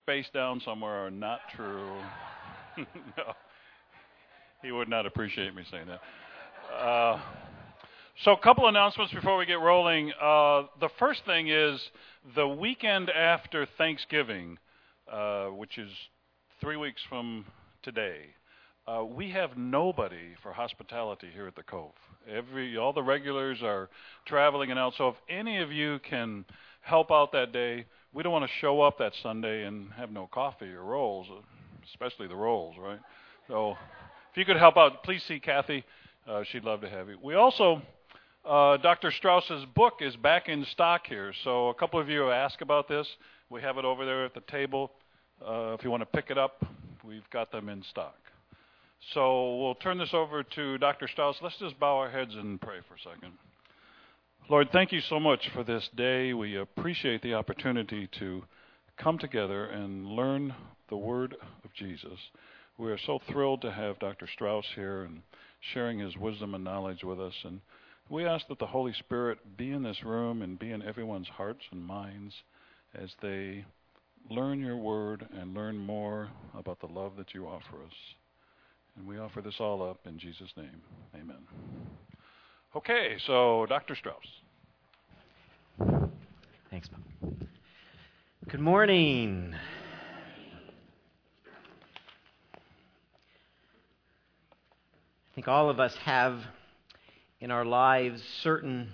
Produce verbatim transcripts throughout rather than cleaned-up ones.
face down somewhere are not true. No, he would not appreciate me saying that. Uh, so a couple announcements before we get rolling. Uh, the first thing is the weekend after Thanksgiving, uh, which is three weeks from today, uh, we have nobody for hospitality here at the Cove. Every all the regulars are traveling and out. So if any of you can help out that day, we don't want to show up that Sunday and have no coffee or rolls, especially the rolls, right? So if you could help out, please see Kathy. Uh, she'd love to have you. We also, uh, Doctor Strauss's book is back in stock here. So a couple of you have asked about this. We have it over there at the table. Uh, if you want to pick it up, we've got them in stock. So we'll turn this over to Doctor Strauss. Let's just bow our heads and pray for a second. Lord, thank you so much for this day. We appreciate the opportunity to come together and learn the word of Jesus. We are so thrilled to have Doctor Strauss here and sharing his wisdom and knowledge with us. And we ask that the Holy Spirit be in this room and be in everyone's hearts and minds as they learn your word and learn more about the love that you offer us. And we offer this all up in Jesus' name. Amen. Okay, so Doctor Strauss. Thanks, Bob. Good morning. I think all of us have in our lives certain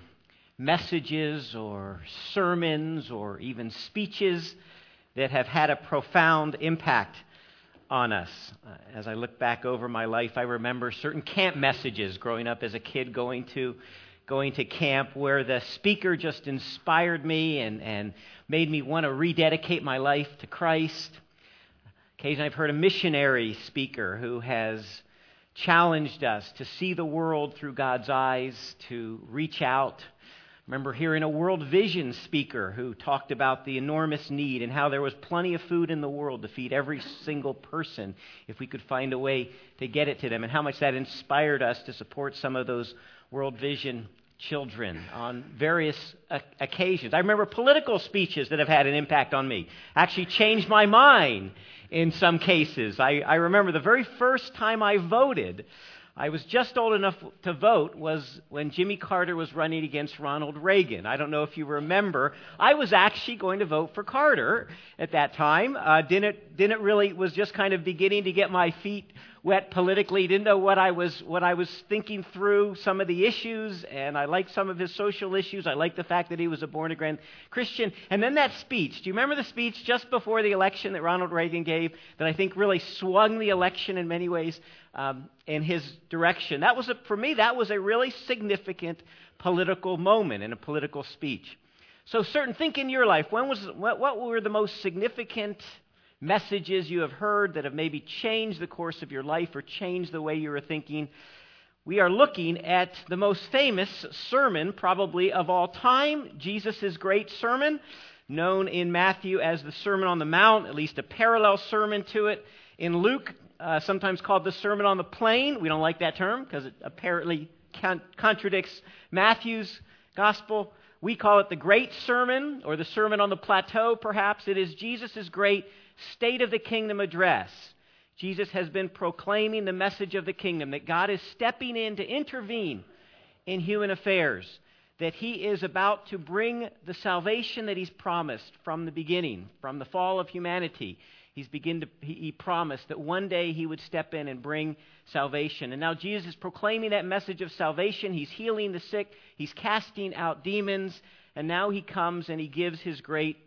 messages or sermons or even speeches that have had a profound impact on us. Uh, as I look back over my life, I remember certain camp messages growing up as a kid, going to going to camp where the speaker just inspired me and, and made me want to rededicate my life to Christ. Occasionally I've heard a missionary speaker who has challenged us to see the world through God's eyes, to reach out. I remember hearing a World Vision speaker who talked about the enormous need and how there was plenty of food in the world to feed every single person if we could find a way to get it to them, and how much that inspired us to support some of those World Vision children on various uh, occasions. I remember political speeches that have had an impact on me, actually changed my mind in some cases. I, I remember the very first time I voted, I was just old enough to vote, was when Jimmy Carter was running against Ronald Reagan. I don't know if you remember. I was actually going to vote for Carter at that time. Uh, didn't didn't really was just kind of beginning to get my feet wet politically. Didn't know what I was what I was thinking through some of the issues, and I liked some of his social issues. I liked the fact that he was a born-again Christian. And then that speech. Do you remember the speech just before the election that Ronald Reagan gave that I think really swung the election in many ways um, in his direction? That was a, for me. That was a really significant political moment in a political speech. So, certain think in your life. When was what, what were the most significant messages you have heard that have maybe changed the course of your life or changed the way you were thinking? We are looking at the most famous sermon probably of all time, Jesus' great sermon, known in Matthew as the Sermon on the Mount, at least a parallel sermon to it. In Luke, uh, sometimes called the Sermon on the Plain. We don't like that term because it apparently con- contradicts Matthew's gospel. We call it the Great Sermon, or the Sermon on the Plateau, perhaps. It is Jesus' great State of the Kingdom address. Jesus has been proclaiming the message of the kingdom, that God is stepping in to intervene in human affairs, that He is about to bring the salvation that He's promised from the beginning, from the fall of humanity. He's begin to, he, he promised that one day He would step in and bring salvation. And now Jesus is proclaiming that message of salvation. He's healing the sick. He's casting out demons. And now He comes and He gives His great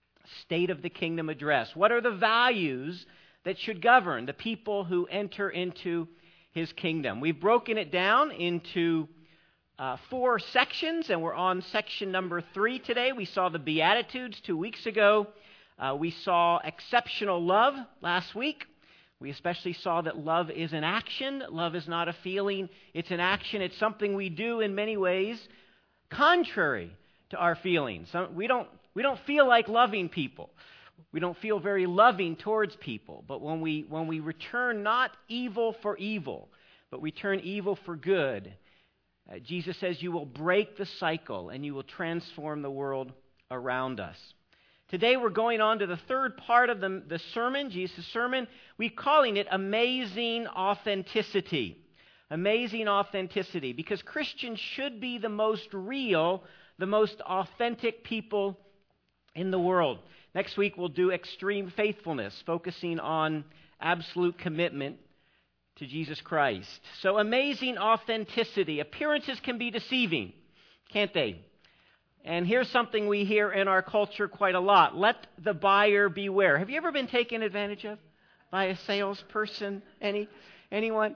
State of the Kingdom address. What are the values that should govern the people who enter into His kingdom? We've broken it down into uh, four sections, and we're on section number three today. We saw the Beatitudes two weeks ago. Uh, we saw exceptional love last week. We especially saw that love is an action. Love is not a feeling. It's an action. It's something we do in many ways contrary to our feelings. So we don't we don't feel like loving people. We don't feel very loving towards people. But when we when we return not evil for evil, but we turn evil for good, uh, Jesus says you will break the cycle and you will transform the world around us. Today we're going on to the third part of the, the sermon, Jesus' sermon. We're calling it Amazing Authenticity. Amazing Authenticity. Because Christians should be the most real, the most authentic people in the world. Next week we'll do Extreme Faithfulness, focusing on absolute commitment to Jesus Christ. So amazing authenticity. Appearances can be deceiving, can't they? And here's something we hear in our culture quite a lot. Let the buyer beware. Have you ever been taken advantage of by a salesperson? Any? Anyone?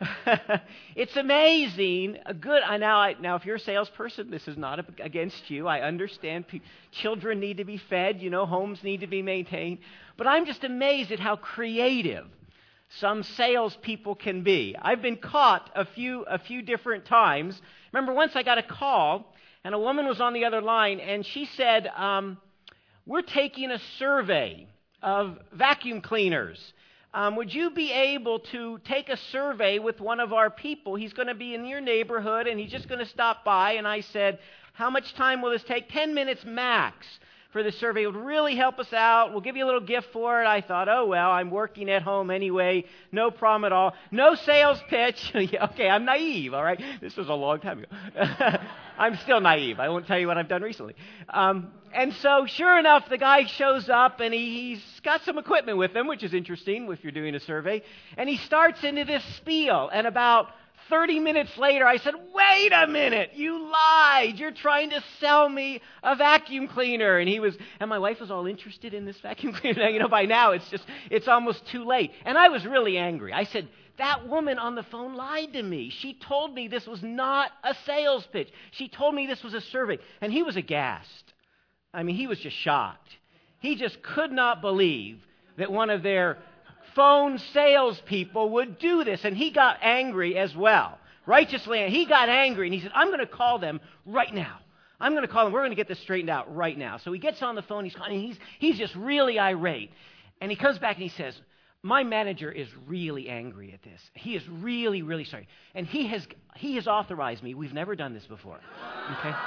It's amazing. A good. I now. I, now, if you're a salesperson, this is not against you. I understand. P- children need to be fed. You know, homes need to be maintained. But I'm just amazed at how creative some salespeople can be. I've been caught a few a few different times. Remember, once I got a call, and a woman was on the other line, and she said, um, "We're taking a survey of vacuum cleaners. Um, would you be able to take a survey with one of our people? He's going to be in your neighborhood, and he's just going to stop by." And I said, "How much time will this take?" Ten minutes max for the survey. It would really help us out. We'll give you a little gift for it. I thought, oh, well, I'm working at home anyway. No problem at all. No sales pitch. Okay, I'm naive, all right? This was a long time ago. I'm still naive. I won't tell you what I've done recently. Um, and so, sure enough, the guy shows up, and he, he's got some equipment with him, which is interesting if you're doing a survey. And he starts into this spiel, and about thirty minutes later, I said, "Wait a minute, you lied. You're trying to sell me a vacuum cleaner." And he was, and my wife was all interested in this vacuum cleaner. You know, by now it's just, it's almost too late. And I was really angry. I said, "That woman on the phone lied to me. She told me this was not a sales pitch. She told me this was a survey." And he was aghast. I mean, he was just shocked. He just could not believe that one of their phone salespeople would do this, and he got angry as well. Righteously, he got angry, and he said, "I'm going to call them right now. I'm going to call them. We're going to get this straightened out right now." So he gets on the phone. He's calling, and he's he's just really irate, and he comes back and he says, "My manager is really angry at this. He is really, really sorry, and he has he has authorized me. We've never done this before. Okay."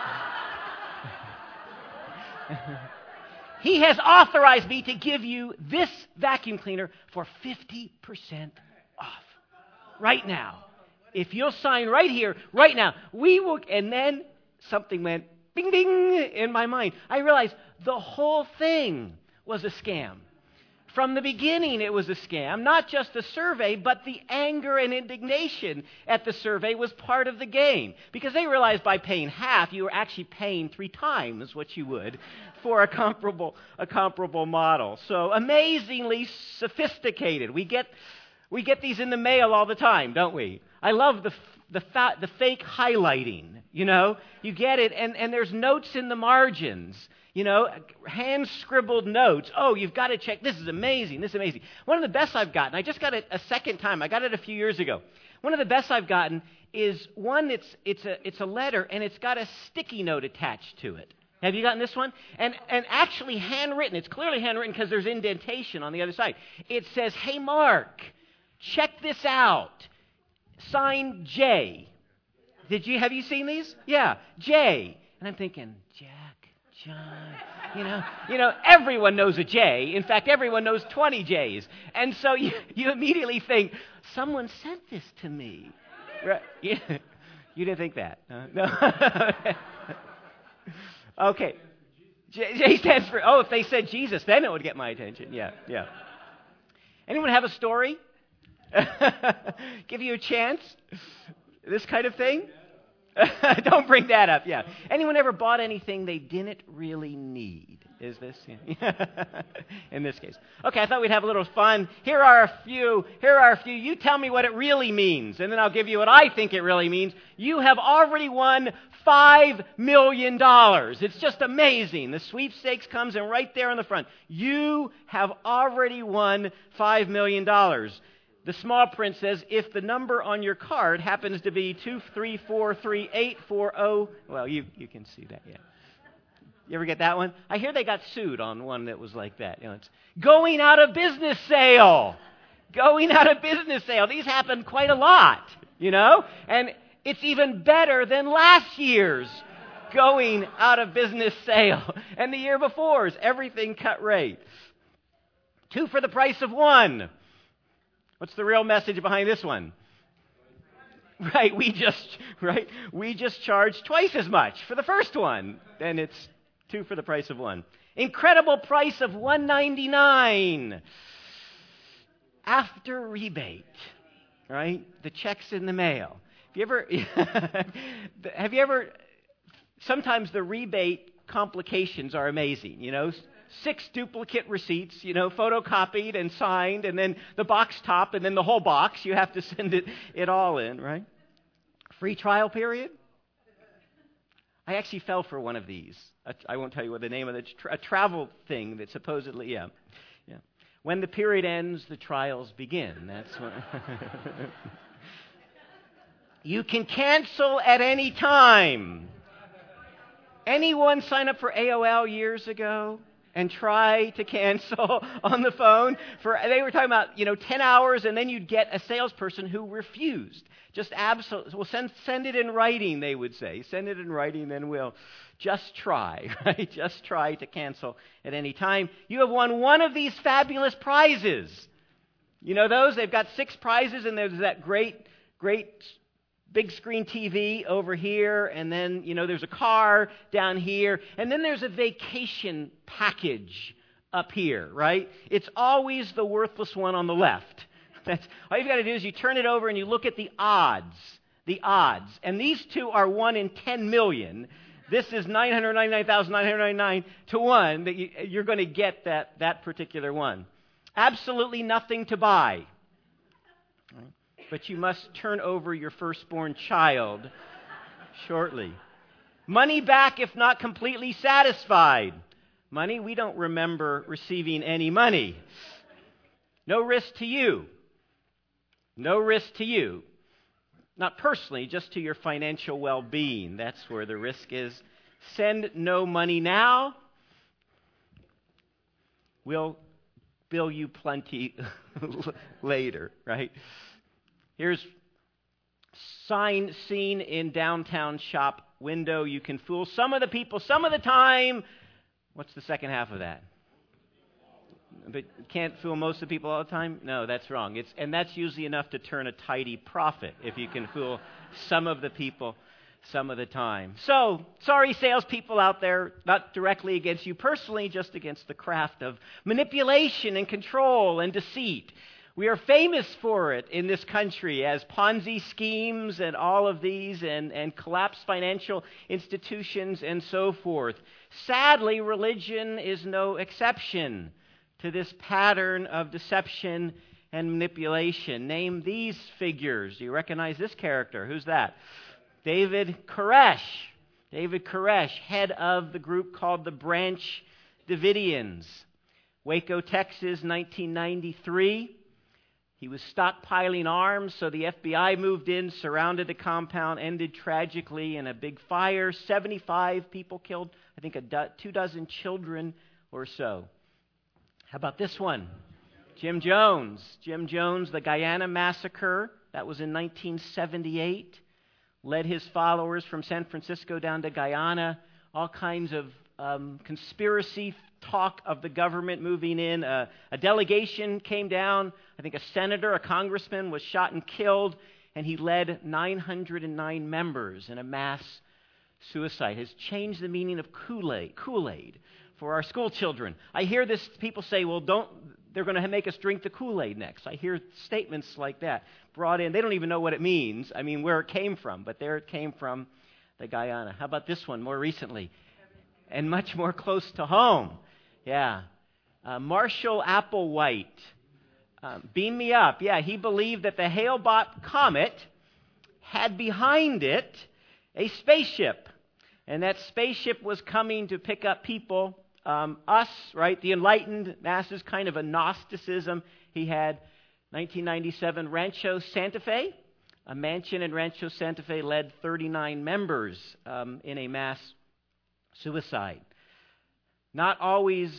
He has authorized me to give you this vacuum cleaner for fifty percent off right now. If you'll sign right here, right now, we will. And then something went bing, bing in my mind. I realized the whole thing was a scam. From the beginning, it was a scam. Not just the survey, but the anger and indignation at the survey was part of the game. Because they realized by paying half, you were actually paying three times what you would for a comparable a comparable model. So amazingly sophisticated. We get we get these in the mail all the time, don't we? I love the the fa- the fake highlighting. You know, you get it, and, and there's notes in the margins. You know, hand-scribbled notes. Oh, you've got to check. This is amazing. This is amazing. One of the best I've gotten, I just got it a second time. I got it a few years ago. One of the best I've gotten is one that's it's a it's a letter, and it's got a sticky note attached to it. Have you gotten this one? And and actually handwritten. It's clearly handwritten because there's indentation on the other side. It says, "Hey, Mark, check this out. Signed J." Did you have you seen these? Yeah, J. And I'm thinking, Jack. John, you know, you know, everyone knows a J. In fact, everyone knows twenty J's. And so you, you immediately think, someone sent this to me. Right? You, you didn't think that? Uh, no. Okay. J, J stands for, oh, if they said Jesus, then it would get my attention. Yeah, yeah. Anyone have a story? Give you a chance? This kind of thing? Don't bring that up, yeah. Anyone ever bought anything they didn't really need? Is this? Yeah. In this case. Okay, I thought we'd have a little fun. Here are a few. Here are a few. You tell me what it really means, and then I'll give you what I think it really means. You have already won five million dollars. It's just amazing. The sweepstakes comes in right there on the front. You have already won five million dollars. The small print says, if the number on your card happens to be two three four three eight four zero, well, you, you can see that, yeah. You ever get that one? I hear they got sued on one that was like that. You know, it's going out of business sale. Going out of business sale. These happen quite a lot, you know? And it's even better than last year's going out of business sale. And the year before is everything cut rate. Two for the price of one. What's the real message behind this one? Right, we just right, we just charge twice as much for the first one. And it's two for the price of one. Incredible price of one ninety-nine. After rebate, right? The check's in the mail. Have you ever, have you ever, sometimes the rebate complications are amazing, you know? Six duplicate receipts, you know, photocopied and signed, and then the box top, and then the whole box. You have to send it, it all in, right? Free trial period? I actually fell for one of these. I won't tell you what the name of the, tra- a travel thing that supposedly, yeah. yeah. When the period ends, the trials begin. That's what. You can cancel at any time. Anyone sign up for A O L years ago and try to cancel on the phone? For they were talking about, you know, ten hours, and then you'd get a salesperson who refused. Just absolutely. Well, send send it in writing, they would say. Send it in writing, then we'll just try, right? Just try to cancel at any time. You have won one of these fabulous prizes. You know those? They've got six prizes, and there's that great, great big screen T V over here, and then, you know, there's a car down here, and then there's a vacation package up here, right? It's always the worthless one on the left. That's, all you've got to do is you turn it over and you look at the odds, the odds, and these two are one in ten million. This is nine hundred ninety-nine thousand nine hundred ninety-nine to one that you, you're going to get that, that particular one. Absolutely nothing to buy. But you must turn over your firstborn child shortly. Money back if not completely satisfied. Money, we don't remember receiving any money. No risk to you. No risk to you. Not personally, just to your financial well-being. That's where the risk is. Send no money now. We'll bill you plenty later, right? Here's sign seen in downtown shop window. You can fool some of the people some of the time. What's the second half of that? But can't fool most of the people all the time? No, that's wrong. It's and that's usually enough to turn a tidy profit if you can fool some of the people some of the time. So, sorry salespeople out there, not directly against you personally, just against the craft of manipulation and control and deceit. We are famous for it in this country as Ponzi schemes and all of these and, and collapsed financial institutions and so forth. Sadly, religion is no exception to this pattern of deception and manipulation. Name these figures. Do you recognize this character? Who's that? David Koresh. David Koresh, head of the group called the Branch Davidians. Waco, Texas, nineteen ninety-three. He was stockpiling arms, so the F B I moved in, surrounded the compound, ended tragically in a big fire. seventy-five people killed, I think a do- two dozen children or so. How about this one? Jim Jones. Jim Jones, the Guyana Massacre. That was in nineteen seventy-eight. Led his followers from San Francisco down to Guyana. All kinds of um, conspiracy talk of the government moving in. Uh, a delegation came down. I think a senator, a congressman was shot and killed. And he led nine hundred nine members in a mass suicide. Has changed the meaning of Kool-Aid, Kool-Aid for our school children. I hear this, people say, well, don't, they're going to make us drink the Kool-Aid next. I hear statements like that brought in. They don't even know what it means. I mean, where it came from, but there it came from, the Guyana. How about this one more recently? And much more close to home. Yeah. Uh, Marshall Applewhite. Um, beam me up. Yeah, he believed that the Hale-Bopp comet had behind it a spaceship. And that spaceship was coming to pick up people, um, us, right, the enlightened masses, kind of a Gnosticism. He had nineteen ninety-seven Rancho Santa Fe. A mansion in Rancho Santa Fe led thirty-nine members um, in a mass suicide. Not always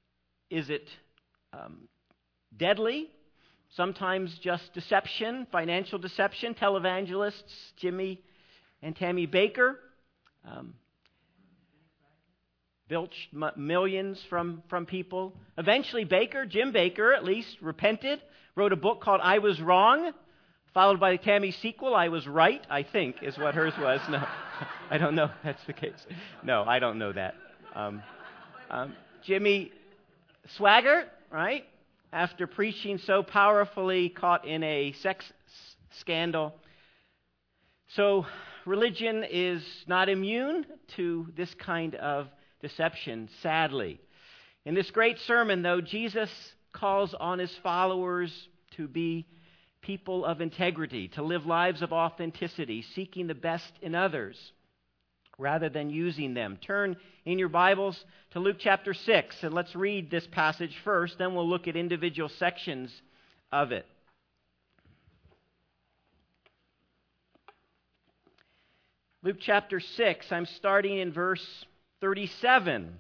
is it um, deadly. Sometimes just deception, financial deception. Televangelists Jimmy and Tammy Baker. Um, bilged m- millions from, from people. Eventually, Baker, Jim Baker at least, repented, wrote a book called I Was Wrong, followed by Tammy's sequel, I Was Right, I think, is what hers was. No, I don't know if that's the case. No, I don't know that. Um, um, Jimmy Swaggart, right, after preaching so powerfully, caught in a sex s- scandal. So religion is not immune to this kind of deception, sadly. In this great sermon, though, Jesus calls on his followers to be people of integrity, to live lives of authenticity, seeking the best in others rather than using them. Turn in your Bibles to Luke chapter six, and let's read this passage first, then we'll look at individual sections of it. Luke chapter six, I'm starting in verse thirty-seven.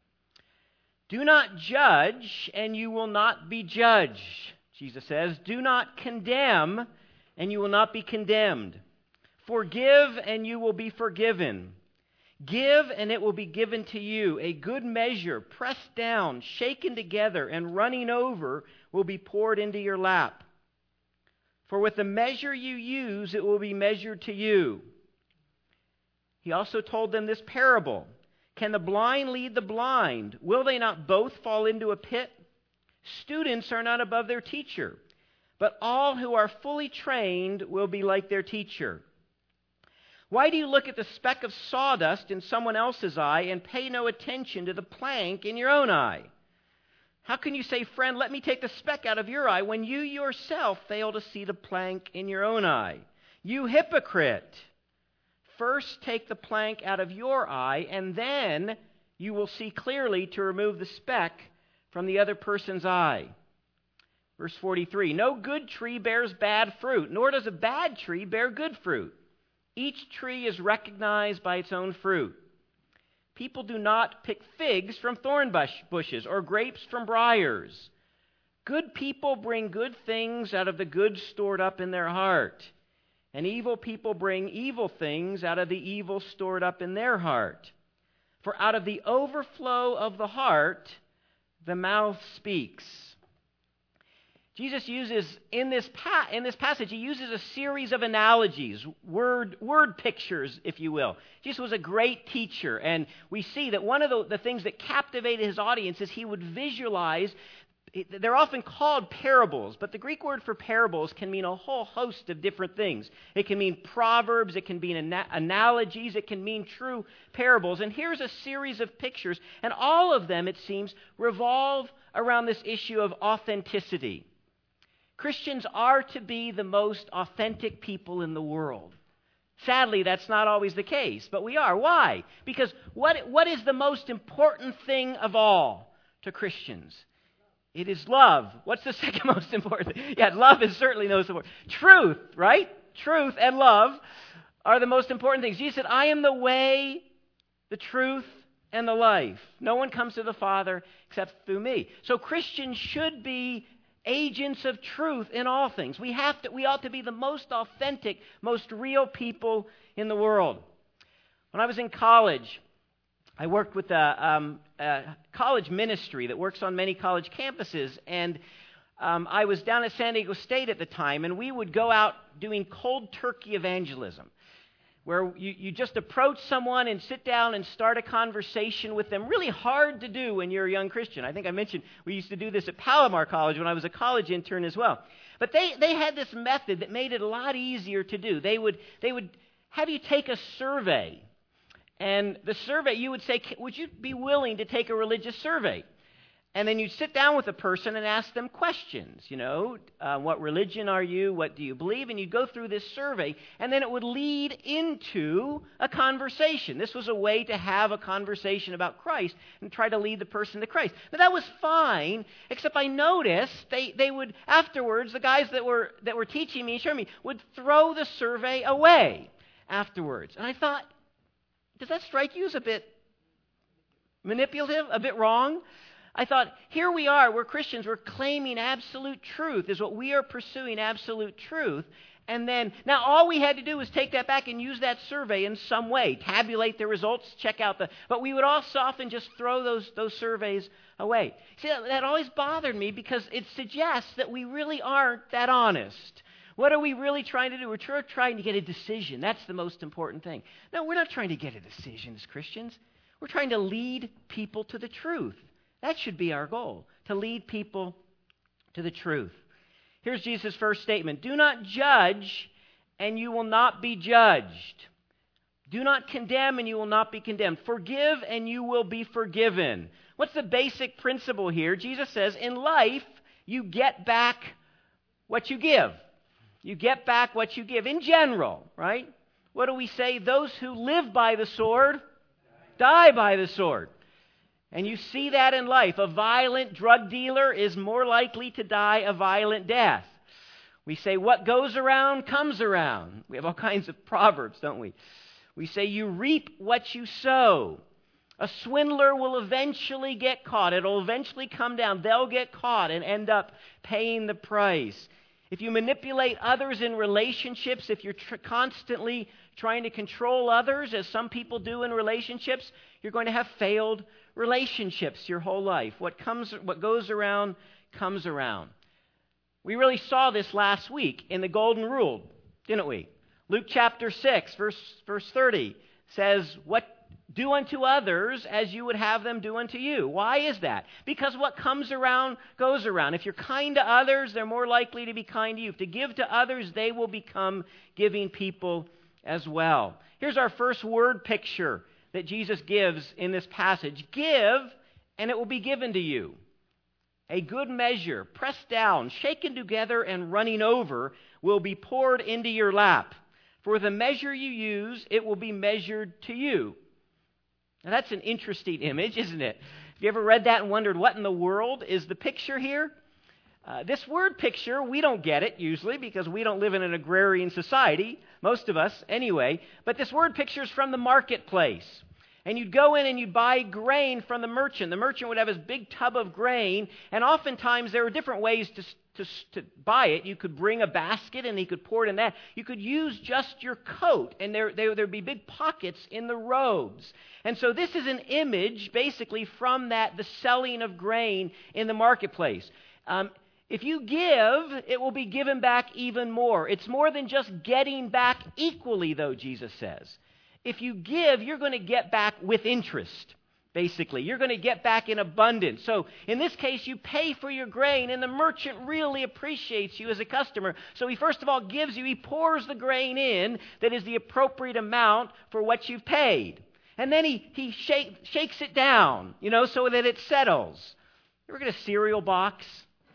Do not judge, and you will not be judged, Jesus says. Do not condemn, and you will not be condemned. Forgive, and you will be forgiven. Give, and it will be given to you. A good measure, pressed down, shaken together, and running over, will be poured into your lap. For with the measure you use, it will be measured to you. He also told them this parable. Can the blind lead the blind? Will they not both fall into a pit? Students are not above their teacher, but all who are fully trained will be like their teacher. Why do you look at the speck of sawdust in someone else's eye and pay no attention to the plank in your own eye? How can you say, friend, let me take the speck out of your eye, when you yourself fail to see the plank in your own eye? You hypocrite! First take the plank out of your eye, and then you will see clearly to remove the speck from the other person's eye. Verse forty-three, no good tree bears bad fruit, nor does a bad tree bear good fruit. Each tree is recognized by its own fruit. People do not pick figs from thorn bush bushes or grapes from briars. Good people bring good things out of the good stored up in their heart. And evil people bring evil things out of the evil stored up in their heart. For out of the overflow of the heart, the mouth speaks. Jesus uses, in this pa- in this passage, he uses a series of analogies, word, word pictures, if you will. Jesus was a great teacher, and we see that one of the, the things that captivated his audience is he would visualize. They're often called parables, but the Greek word for parables can mean a whole host of different things. It can mean proverbs, it can mean ana- analogies, it can mean true parables. And here's a series of pictures, and all of them, it seems, revolve around this issue of authenticity. Christians are to be the most authentic people in the world. Sadly, that's not always the case, but we are. Why? Because what, what is the most important thing of all to Christians? It is love. What's the second most important? Yeah, love is certainly the most important. Truth, right? Truth and love are the most important things. Jesus said, I am the way, the truth, and the life. No one comes to the Father except through me. So Christians should be agents of truth in all things. We have to, we ought to be the most authentic, most real people in the world. When I was in college, I worked with a, um, a college ministry that works on many college campuses, and um, I was down at San Diego State at the time, and we would go out doing cold turkey evangelism, where you, you just approach someone and sit down and start a conversation with them. Really hard to do when you're a young Christian. I think I mentioned we used to do this at Palomar College when I was a college intern as well. But they, they had this method that made it a lot easier to do. They would, they would have you take a survey. And the survey, you would say, would you be willing to take a religious survey? And then you'd sit down with a person and ask them questions. You know, uh, what religion are you? What do you believe? And you'd go through this survey, and then it would lead into a conversation. This was a way to have a conversation about Christ and try to lead the person to Christ. But that was fine, except I noticed they, they would, afterwards, the guys that were, that were teaching me and showing me would throw the survey away afterwards. And I thought, does that strike you as a bit manipulative, a bit wrong? I thought, here we are, we're Christians, we're claiming absolute truth, is what we are pursuing, absolute truth. And then, now all we had to do was take that back and use that survey in some way, tabulate the results, check out the, but we would also often just throw those, those surveys away. See, that, that always bothered me because it suggests that we really aren't that honest. What are we really trying to do? We're tr- trying to get a decision. That's the most important thing. No, we're not trying to get a decision as Christians. We're trying to lead people to the truth. That should be our goal, to lead people to the truth. Here's Jesus' first statement. Do not judge, and you will not be judged. Do not condemn, and you will not be condemned. Forgive, and you will be forgiven. What's the basic principle here? Jesus says, in life, you get back what you give. You get back what you give. In general, right? What do we say? Those who live by the sword die by the sword. And you see that in life. A violent drug dealer is more likely to die a violent death. We say, what goes around comes around. We have all kinds of proverbs, don't we? We say, you reap what you sow. A swindler will eventually get caught. It'll eventually come down. They'll get caught and end up paying the price. If you manipulate others in relationships, if you're tr- constantly trying to control others, as some people do in relationships, you're going to have failed relationships your whole life. What comes, what goes around, comes around. We really saw this last week in the Golden Rule, didn't we? Luke chapter six, verse, verse thirty says, "What do unto others as you would have them do unto you." Why is that? Because what comes around goes around. If you're kind to others, they're more likely to be kind to you. If to give to others, they will become giving people as well. Here's our first word picture that Jesus gives in this passage. Give, and it will be given to you. A good measure, pressed down, shaken together, and running over, will be poured into your lap. For the measure you use, it will be measured to you. Now that's an interesting image, isn't it? Have you ever read that and wondered what in the world is the picture here? Uh, this word picture, we don't get it usually because we don't live in an agrarian society, most of us anyway. But this word picture is from the marketplace. And you'd go in and you'd buy grain from the merchant. The merchant would have his big tub of grain, and oftentimes there were different ways to, to, to buy it. You could bring a basket and he could pour it in that. You could use just your coat, and there there would be big pockets in the robes. And so this is an image basically from that, the selling of grain in the marketplace. Um, if you give, it will be given back even more. It's more than just getting back equally, though, Jesus says. If you give, you're going to get back with interest, basically. You're going to get back in abundance. So in this case, you pay for your grain, and the merchant really appreciates you as a customer. So he first of all gives you, he pours the grain in that is the appropriate amount for what you've paid. And then he, he shake, shakes it down, you know, so that it settles. You ever get a cereal box?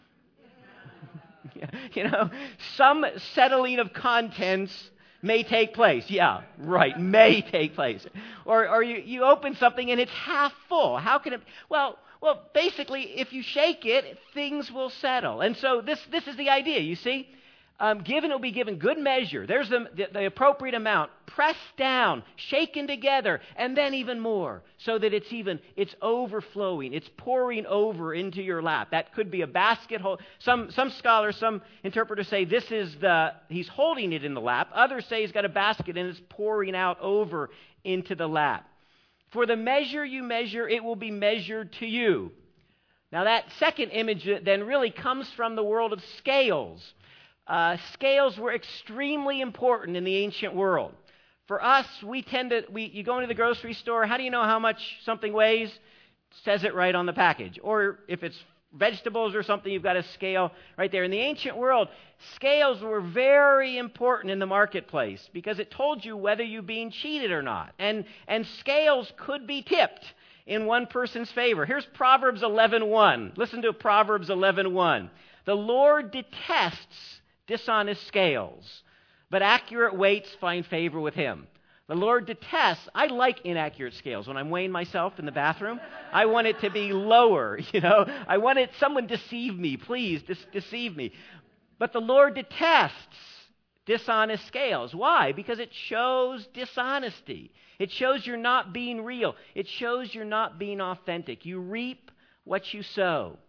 You know, some settling of contents may take place. Yeah, right, may take place. Or or you, you open something and it's half full. How can it... Well, well, basically, if you shake it, things will settle. And so this, this is the idea, you see. Um, given, it will be given good measure. There's the, the, the appropriate amount. Pressed down, shaken together, and then even more. So that it's even, it's overflowing. It's pouring over into your lap. That could be a basket. Hold. Some, some scholars, some interpreters say this is the, he's holding it in the lap. Others say he's got a basket and it's pouring out over into the lap. For the measure you measure, it will be measured to you. Now that second image then really comes from the world of scales. Uh, scales were extremely important in the ancient world. For us, we tend to, we, you go into the grocery store, how do you know how much something weighs? It says it right on the package. Or if it's vegetables or something, you've got a scale right there. In the ancient world, scales were very important in the marketplace because it told you whether you're being cheated or not. And, and scales could be tipped in one person's favor. Here's Proverbs eleven one. Listen to Proverbs eleven one. The Lord detests dishonest scales, but accurate weights find favor with him. The Lord detests, I like inaccurate scales. When I'm weighing myself in the bathroom, I want it to be lower, you know. I want it, someone deceive me, please, de- deceive me. But the Lord detests dishonest scales. Why? Because it shows dishonesty. It shows you're not being real. It shows you're not being authentic. You reap what you sow.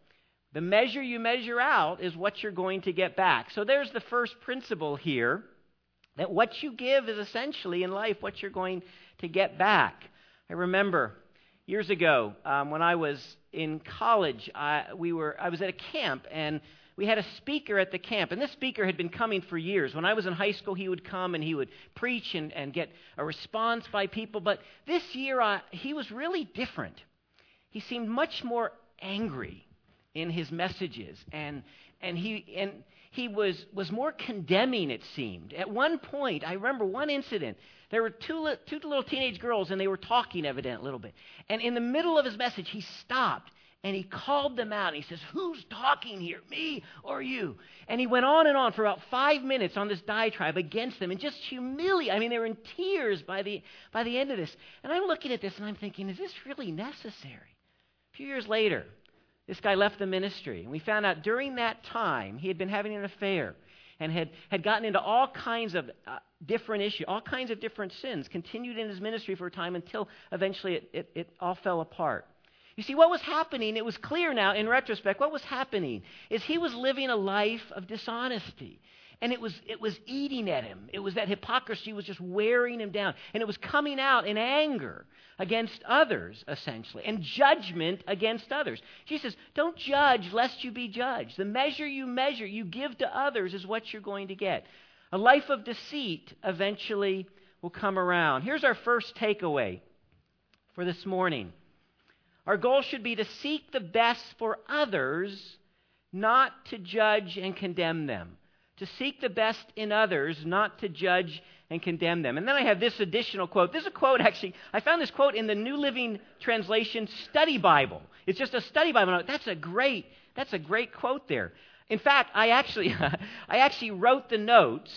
The measure you measure out is what you're going to get back. So there's the first principle here, that what you give is essentially in life what you're going to get back. I remember years ago um, when I was in college, I, we were I was at a camp, and we had a speaker at the camp, and this speaker had been coming for years. When I was in high school, he would come and he would preach and, and get a response by people. But this year, uh, he was really different. He seemed much more angry in his messages, and and he and he was was more condemning, it seemed. At one point, I remember one incident. There were two, li- two little teenage girls, and they were talking, evident, a little bit. And in the middle of his message, he stopped, and he called them out. And he says, "Who's talking here, me or you?" And he went on and on for about five minutes on this diatribe against them, and just humiliate. I mean, they were in tears by the by the end of this. And I'm looking at this, and I'm thinking, is this really necessary? A few years later, this guy left the ministry, and we found out during that time he had been having an affair and had, had gotten into all kinds of uh, different issues, all kinds of different sins, continued in his ministry for a time until eventually it, it, it all fell apart. You see, what was happening, it was clear now in retrospect, what was happening is he was living a life of dishonesty. And it was it was eating at him. It was that hypocrisy was just wearing him down. And it was coming out in anger against others, essentially, and judgment against others. Jesus says, don't judge lest you be judged. The measure you measure, you give to others is what you're going to get. A life of deceit eventually will come around. Here's our first takeaway for this morning. Our goal should be to seek the best for others, not to judge and condemn them. To seek the best in others, not to judge and condemn them. And then I have this additional quote. This is a quote, actually. I found this quote in the New Living Translation Study Bible. It's just a study Bible. That's a great, that's a great quote there. In fact, I actually, I actually wrote the notes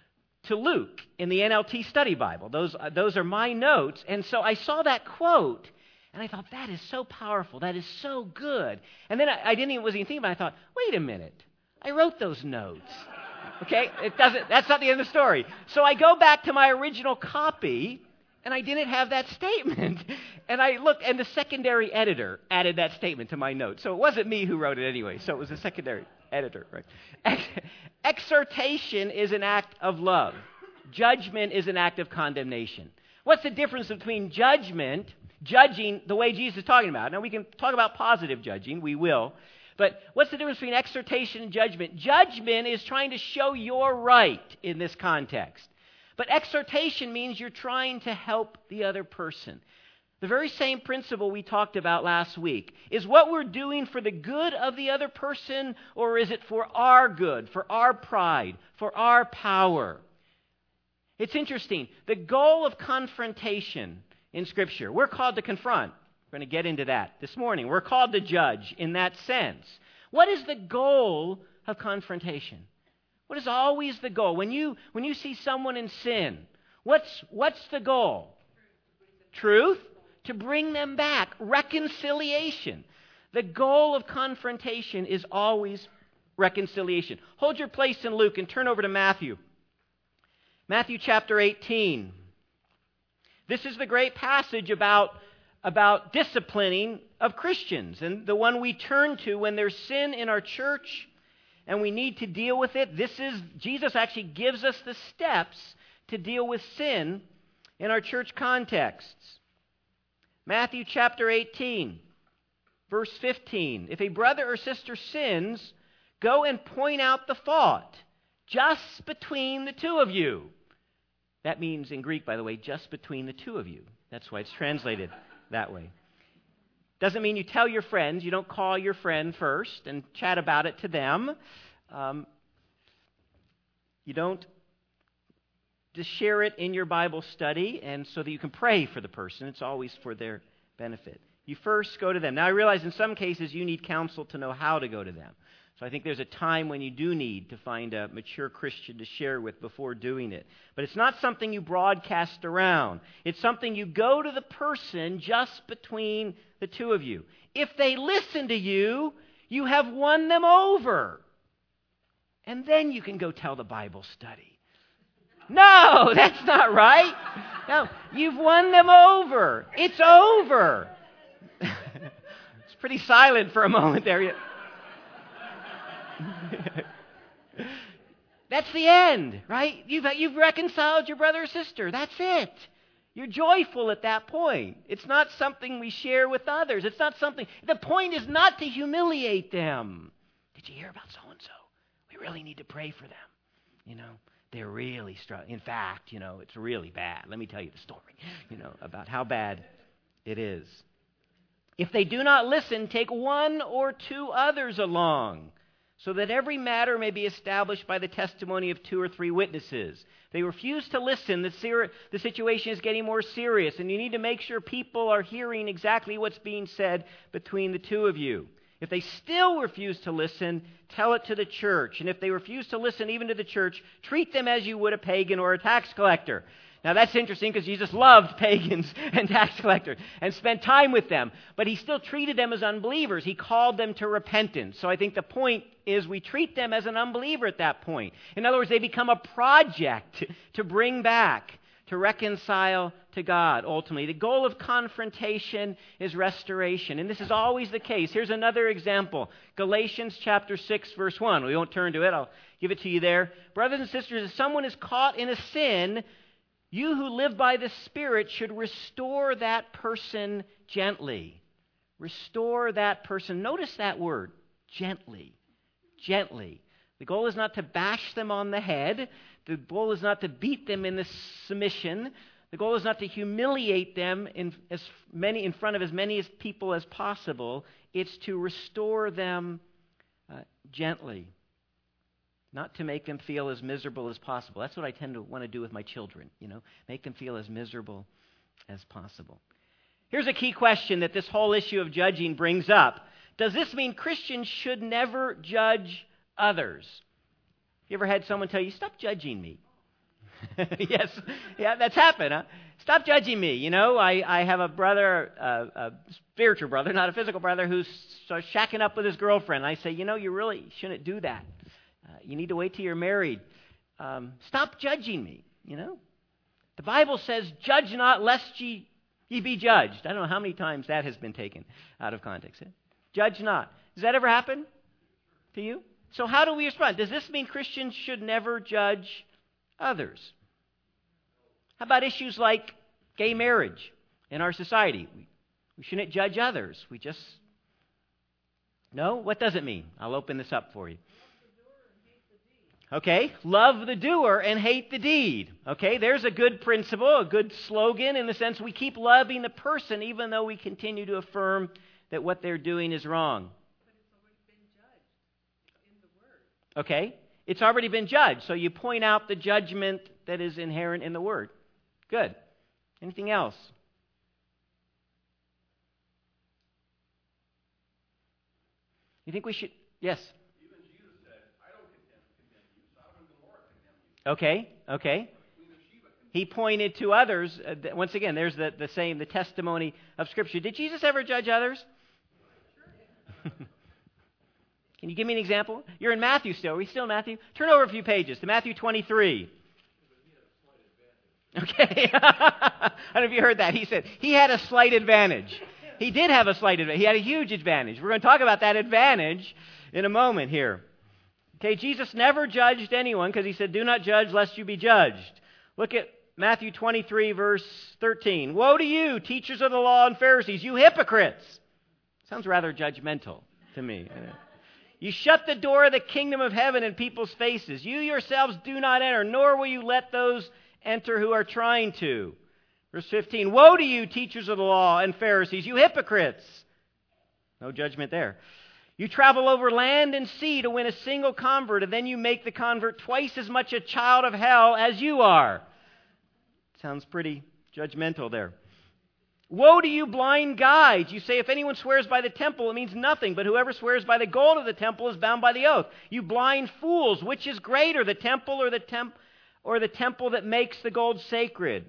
to Luke in the N L T Study Bible. Those, uh, those are my notes. And so I saw that quote, and I thought, that is so powerful. That is so good. And then I, I didn't even, wasn't even thinking about it. I thought, wait a minute. I wrote those notes. Okay, it doesn't. That's not the end of the story. So I go back to my original copy, and I didn't have that statement. And I looked, and the secondary editor added that statement to my notes. So it wasn't me who wrote it anyway. So it was a secondary editor, right? Ex- exhortation is an act of love. Judgment is an act of condemnation. What's the difference between judgment, judging the way Jesus is talking about? Now we can talk about positive judging. We will. But what's the difference between exhortation and judgment? Judgment is trying to show you're right in this context. But exhortation means you're trying to help the other person. The very same principle we talked about last week. Is what we're doing for the good of the other person, or is it for our good, for our pride, for our power? It's interesting. The goal of confrontation in Scripture, we're called to confront. We're going to get into that this morning. We're called to judge in that sense. What is the goal of confrontation? What is always the goal? When you when you see someone in sin, what's what's the goal? Truth? To bring them back. Reconciliation. The goal of confrontation is always reconciliation. Hold your place in Luke and turn over to Matthew. Matthew chapter eighteen. This is the great passage about about disciplining of Christians, and the one we turn to when there's sin in our church and we need to deal with it. This is, Jesus actually gives us the steps to deal with sin in our church contexts. Matthew chapter eighteen, verse fifteen. If a brother or sister sins, go and point out the fault, just between the two of you. That means in Greek, by the way, just between the two of you. That's why it's translated that way. Doesn't mean you tell your friends. You don't call your friend first and chat about it to them. Um, you don't just share it in your Bible study and so that you can pray for the person. It's always for their benefit. You first go to them. Now I realize in some cases you need counsel to know how to go to them. So I think there's a time when you do need to find a mature Christian to share with before doing it. But it's not something you broadcast around. It's something you go to the person just between the two of you. If they listen to you, you have won them over. And then you can go tell the Bible study. No, that's not right. No, you've won them over. It's over. It's pretty silent for a moment there. That's the end, right? You've, you've reconciled your brother or sister. That's it. You're joyful at that point. It's not something we share with others. It's not something... The point is not to humiliate them. Did you hear about so-and-so? We really need to pray for them. You know, they're really struggling. In fact, you know, it's really bad. Let me tell you the story, you know, about how bad it is. If they do not listen, take one or two others along, so that every matter may be established by the testimony of two or three witnesses. If they refuse to listen, the, ser- the situation is getting more serious, and you need to make sure people are hearing exactly what's being said between the two of you. If they still refuse to listen, tell it to the church. And if they refuse to listen even to the church, treat them as you would a pagan or a tax collector. Now that's interesting because Jesus loved pagans and tax collectors and spent time with them. But he still treated them as unbelievers. He called them to repentance. So I think the point is we treat them as an unbeliever at that point. In other words, they become a project to bring back, to reconcile to God, ultimately. The goal of confrontation is restoration. And this is always the case. Here's another example. Galatians chapter six, verse one. We won't turn to it. I'll give it to you there. Brothers and sisters, if someone is caught in a sin, you who live by the Spirit should restore that person gently. Restore that person. Notice that word, gently. Gently. The goal is not to bash them on the head. The goal is not to beat them in the submission. The goal is not to humiliate them in as many in front of as many as people as possible. It's to restore them uh, gently. Not to make them feel as miserable as possible. That's what I tend to want to do with my children, you know, make them feel as miserable as possible. Here's a key question that this whole issue of judging brings up. Does this mean Christians should never judge others? You ever had someone tell you, stop judging me? Yes, yeah, that's happened, huh? Stop judging me. You know, I, I have a brother, uh, a spiritual brother, not a physical brother, who's shacking up with his girlfriend. I say, you know, you really shouldn't do that. Uh, you need to wait till you're married. Um, stop judging me, you know. The Bible says, judge not lest ye, ye be judged. I don't know how many times that has been taken out of context. Eh? Judge not. Does that ever happen to you? So how do we respond? Does this mean Christians should never judge others? How about issues like gay marriage in our society? We, we shouldn't judge others. We just... No? What does it mean? I'll open this up for you. Okay, love the doer and hate the deed. Okay, there's a good principle, a good slogan in the sense we keep loving the person even though we continue to affirm that what they're doing is wrong. But it's already been judged in the Word. Okay, it's already been judged. So you point out the judgment that is inherent in the Word. Good. Anything else? You think we should? Yes. Okay, okay. He pointed to others. Uh, th- once again, there's the, the same, the testimony of Scripture. Did Jesus ever judge others? Can you give me an example? You're in Matthew still. Are we still in Matthew? Turn over a few pages to Matthew twenty-three. Okay. I don't know if you heard that. He said he had a slight advantage. He did have a slight advantage. He had a huge advantage. We're going to talk about that advantage in a moment here. Okay, Jesus never judged anyone because he said, do not judge lest you be judged. Look at Matthew twenty-three, verse thirteen. Woe to you, teachers of the law and Pharisees, you hypocrites. Sounds rather judgmental to me. You shut the door of the kingdom of heaven in people's faces. You yourselves do not enter, nor will you let those enter who are trying to. Verse fifteen. Woe to you, teachers of the law and Pharisees, you hypocrites. No judgment there. You travel over land and sea to win a single convert, and then you make the convert twice as much a child of hell as you are. Sounds pretty judgmental there. Woe to you, blind guides! You say, if anyone swears by the temple, it means nothing, but whoever swears by the gold of the temple is bound by the oath. You blind fools! Which is greater, the temple or the temp or the temple that makes the gold sacred?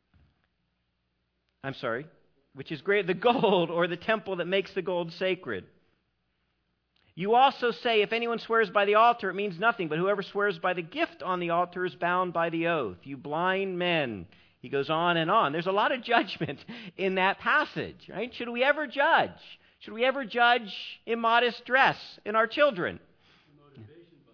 I'm sorry. Which is greater, the gold or the temple that makes the gold sacred? You also say, if anyone swears by the altar, it means nothing, but whoever swears by the gift on the altar is bound by the oath. You blind men. He goes on and on. There's a lot of judgment in that passage, right? Should we ever judge? Should we ever judge immodest dress in our children? Motivation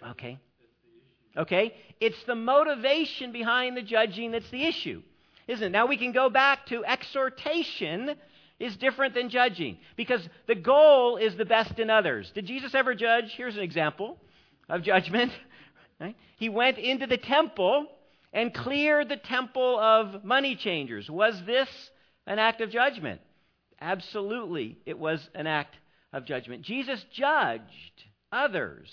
Okay. Okay? It's the motivation behind the judging that's the issue, isn't it? Now we can go back to exhortation is different than judging because the goal is the best in others. Did Jesus ever judge? Here's an example of judgment. Right? He went into the temple and cleared the temple of money changers. Was this an act of judgment? Absolutely, it was an act of judgment. Jesus judged others.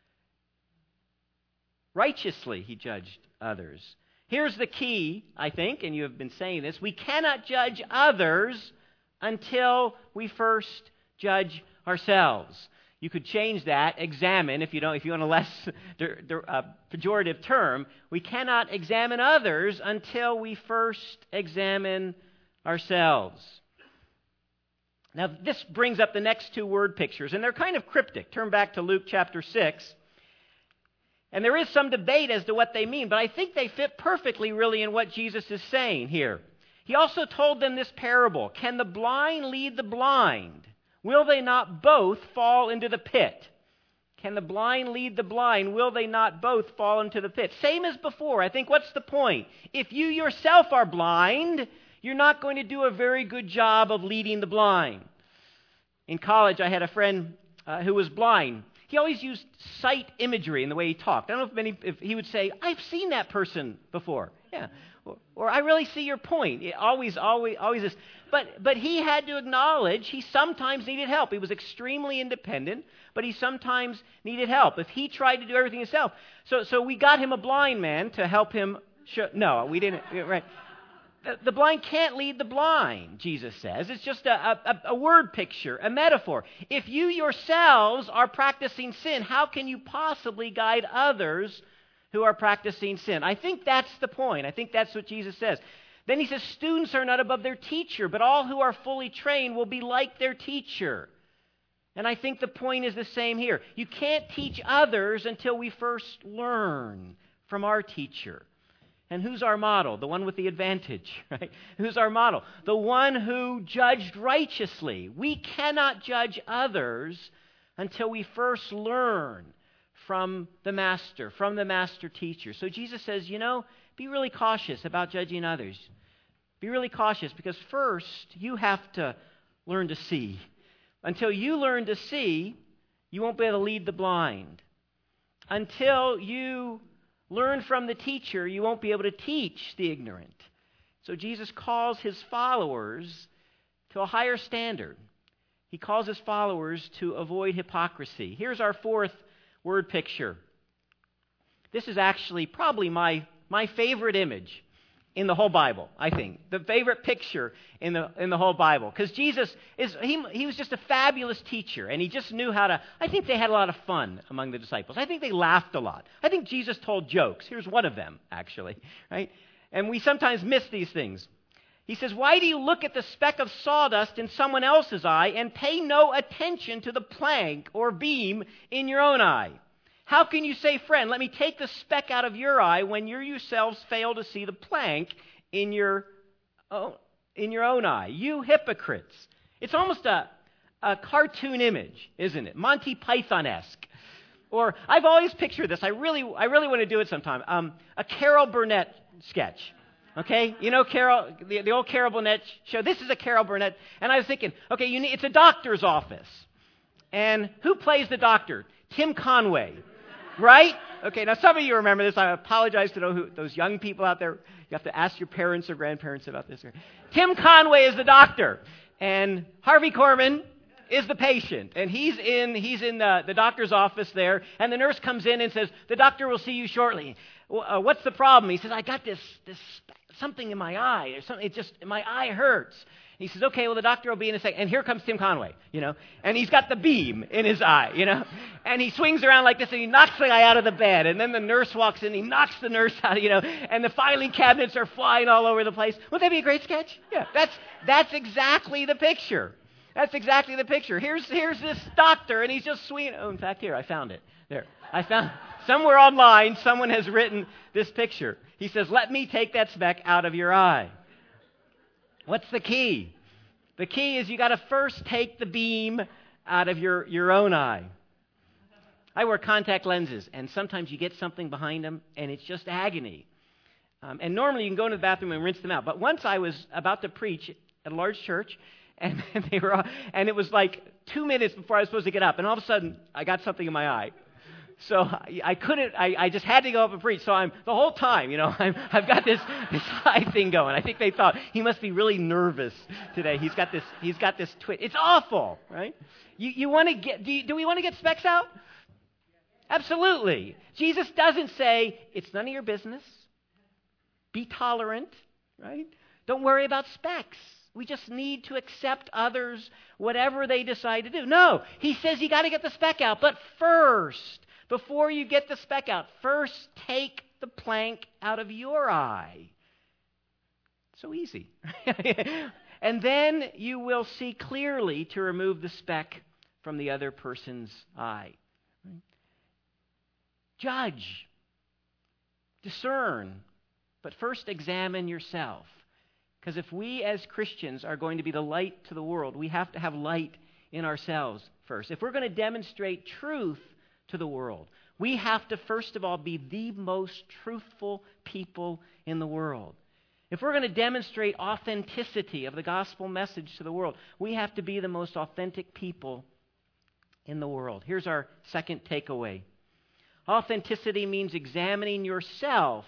Righteously, he judged others. Here's the key, I think, and you have been saying this. We cannot judge others until we first judge ourselves. You could change that, examine, if you don't, if you want a less uh, pejorative term. We cannot examine others until we first examine ourselves. Now, this brings up the next two word pictures, and they're kind of cryptic. Turn back to Luke chapter six. And there is some debate as to what they mean, but I think they fit perfectly, really, in what Jesus is saying here. He also told them this parable. Can the blind lead the blind? Will they not both fall into the pit? Can the blind lead the blind? Will they not both fall into the pit? Same as before. I think what's the point? If you yourself are blind, you're not going to do a very good job of leading the blind. In college, I had a friend uh, who was blind. He always used sight imagery in the way he talked. I don't know if, many, if he would say, I've seen that person before. Yeah. Or, or I really see your point. It always, always, always is. But, but he had to acknowledge he sometimes needed help. He was extremely independent, but he sometimes needed help. If he tried to do everything himself. So, so we got him a blind man to help him. Show, no, we didn't. Right. The blind can't lead the blind, Jesus says. It's just a, a, a word picture, a metaphor. If you yourselves are practicing sin, how can you possibly guide others who are practicing sin? I think that's the point. I think that's what Jesus says. Then he says, students are not above their teacher, but all who are fully trained will be like their teacher. And I think the point is the same here. You can't teach others until we first learn from our teacher. And who's our model? The one with the advantage, right? Who's our model? The one who judged righteously. We cannot judge others until we first learn from the master, from the master teacher. So Jesus says, you know, be really cautious about judging others. Be really cautious because first you have to learn to see. Until you learn to see, you won't be able to lead the blind. Until you learn from the teacher, you won't be able to teach the ignorant. So Jesus calls his followers to a higher standard. He calls his followers to avoid hypocrisy. Here's our fourth word picture. This is actually probably my, my favorite image in the whole Bible, I think. The favorite picture in the in the whole Bible. Because Jesus, is he, he was just a fabulous teacher, and he just knew how to, I think they had a lot of fun among the disciples. I think they laughed a lot. I think Jesus told jokes. Here's one of them, actually. Right? And we sometimes miss these things. He says, why do you look at the speck of sawdust in someone else's eye and pay no attention to the plank or beam in your own eye? How can you say, friend, let me take the speck out of your eye when you yourselves fail to see the plank in your own, in your own eye? You hypocrites. It's almost a, a cartoon image, isn't it? Monty Python-esque. Or I've always pictured this. I really, I really want to do it sometime. Um, a Carol Burnett sketch. Okay, you know Carol, the, the old Carol Burnett show. This is a Carol Burnett, and I was thinking, okay, you need, it's a doctor's office, and who plays the doctor? Tim Conway, right? Okay, now some of you remember this. I apologize to those, who, those young people out there. You have to ask your parents or grandparents about this. Tim Conway is the doctor, and Harvey Korman is the patient, and he's in he's in the, the doctor's office there, and the nurse comes in and says, the doctor will see you shortly. Well, uh, what's the problem? He says, I got this this something in my eye, or something. It just my eye hurts. He says, okay, well, the doctor will be in a second. And here comes Tim Conway, you know, and he's got the beam in his eye, you know, and he swings around like this, and he knocks the guy out of the bed, and then the nurse walks in, he knocks the nurse out, you know, and the filing cabinets are flying all over the place. Wouldn't that be a great sketch? Yeah, that's that's exactly the picture. That's exactly the picture. Here's here's this doctor, and he's just swinging. Oh, in fact, here, I found it. There, I found somewhere online, someone has written this picture. He says, let me take that speck out of your eye. What's the key? The key is you got to first take the beam out of your, your own eye. I wear contact lenses, and sometimes you get something behind them, and it's just agony. Um, and normally you can go into the bathroom and rinse them out. But once I was about to preach at a large church, and they were, all, and it was like two minutes before I was supposed to get up, and all of a sudden I got something in my eye. So I, I couldn't. I, I just had to go up and preach. So I'm the whole time, you know, I'm, I've got this this eye thing going. I think they thought he must be really nervous today. He's got this. He's got this twitch. It's awful, right? You you want to get? Do, you, do we want to get specs out? Absolutely. Jesus doesn't say it's none of your business. Be tolerant, right? Don't worry about specs. We just need to accept others, whatever they decide to do. No, he says you got to get the speck out, but first. Before you get the speck out, first take the plank out of your eye. So easy. And then you will see clearly to remove the speck from the other person's eye. Judge. Discern. But first examine yourself. Because if we as Christians are going to be the light to the world, we have to have light in ourselves first. If we're going to demonstrate truth to the world, we have to first of all be the most truthful people in the world. If we're going to demonstrate authenticity of the gospel message to the world, we have to be the most authentic people in the world. Here's our second takeaway. Authenticity means examining yourself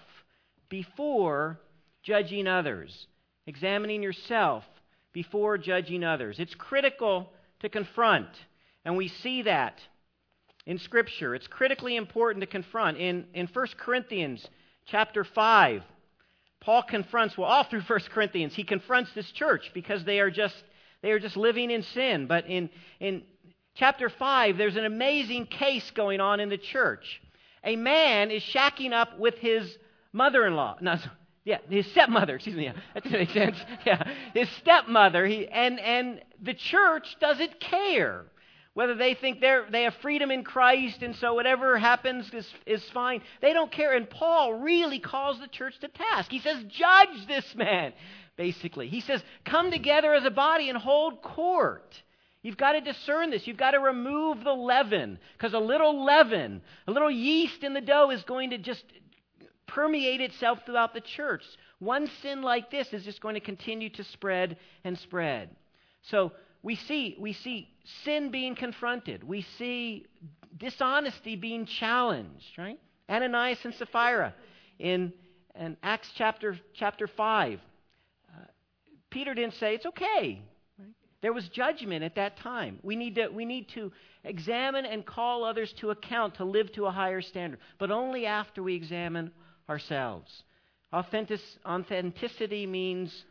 before judging others. Examining yourself before judging others. It's critical to confront, and we see that in Scripture. It's critically important to confront. In, in First Corinthians chapter five, Paul confronts, well, all through First Corinthians, he confronts this church because they are just they are just living in sin. But in, in chapter five, there's an amazing case going on in the church. A man is shacking up with his mother-in-law. No, yeah, his stepmother, excuse me. Yeah, that doesn't make sense. Yeah, his stepmother. He, and, and the church doesn't care. Whether they think they're, they have freedom in Christ, and so whatever happens is, is fine. They don't care. And Paul really calls the church to task. He says, judge this man, basically. He says, come together as a body and hold court. You've got to discern this. You've got to remove the leaven, because a little leaven, a little yeast in the dough is going to just permeate itself throughout the church. One sin like this is just going to continue to spread and spread. So we see we see sin being confronted. We see dishonesty being challenged, right? Ananias and Sapphira in, in Acts chapter chapter five. Uh, Peter didn't say it's okay. Right? There was judgment at that time. We need to we need to examine and call others to account to live to a higher standard, but only after we examine ourselves. Authentic, authenticity means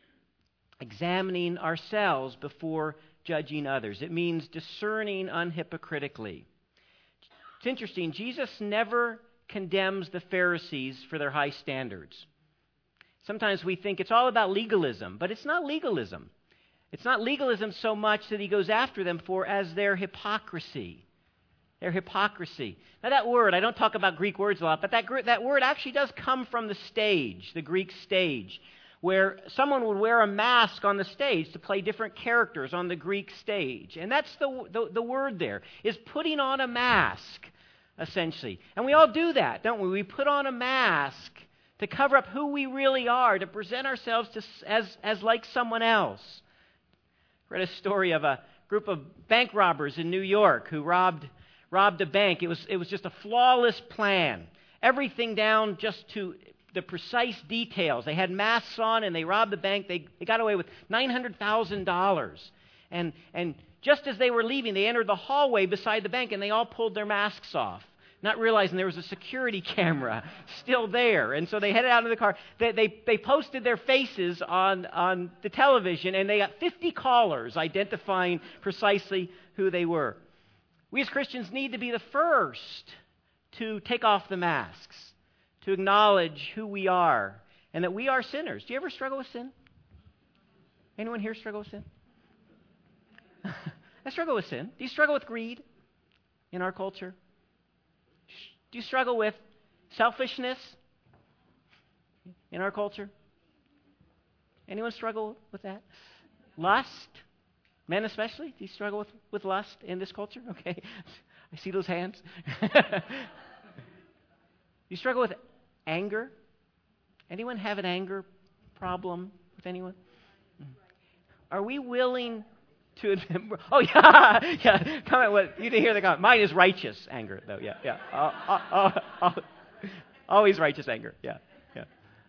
examining ourselves before judging others. It means discerning unhypocritically. It's interesting. Jesus never condemns the Pharisees for their high standards. Sometimes we think it's all about legalism, but it's not legalism. It's not legalism so much that he goes after them for as their hypocrisy. Their hypocrisy. Now that word, I don't talk about Greek words a lot, but that, that word actually does come from the stage, the Greek stage, where someone would wear a mask on the stage to play different characters on the Greek stage. And that's the, the, the word there, is putting on a mask, essentially. And we all do that, don't we? We put on a mask to cover up who we really are, to present ourselves to, as, as like someone else. I read a story of a group of bank robbers in New York who robbed robbed a bank. It was it was just a flawless plan. Everything down just to the precise details. They had masks on and they robbed the bank. They, they got away with nine hundred thousand dollars. And and just as they were leaving, they entered the hallway beside the bank and they all pulled their masks off, not realizing there was a security camera still there. And so they headed out of the car. They, they, they posted their faces on, on the television, and they got fifty callers identifying precisely who they were. We as Christians need to be the first to take off the masks, to acknowledge who we are, and that we are sinners. Do you ever struggle with sin? Anyone here struggle with sin? I struggle with sin. Do you struggle with greed in our culture? Do you struggle with selfishness in our culture? Anyone struggle with that? Lust? Men especially? Do you struggle with, with lust in this culture? Okay. I see those hands. You struggle with anger? Anyone have an anger problem with anyone? Are we willing to admit? Oh yeah, yeah. Comment. What you didn't hear the comment. Mine is righteous anger, though. Yeah, yeah. Uh, uh, uh, uh, always righteous anger. Yeah, yeah.